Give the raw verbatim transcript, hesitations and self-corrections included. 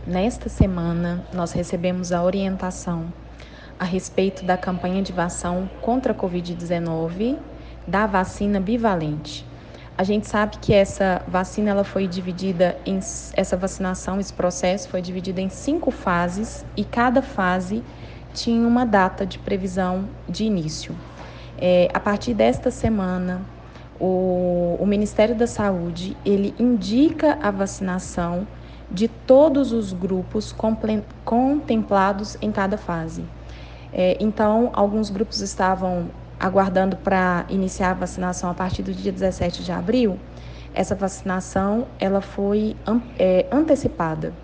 Nesta semana, nós recebemos a orientação a respeito da campanha de vacinação contra a covid dezenove da vacina bivalente. A gente sabe que essa vacina ela foi dividida em essa vacinação, esse processo foi dividido em cinco fases e cada fase tinha uma data de previsão de início. É, a partir desta semana, o, o Ministério da Saúde ele indica a vacinação de todos os grupos comple, contemplados em cada fase. É, então, alguns grupos estavam aguardando para iniciar a vacinação a partir do dia dezessete de abril. Essa vacinação ela foi é, antecipada.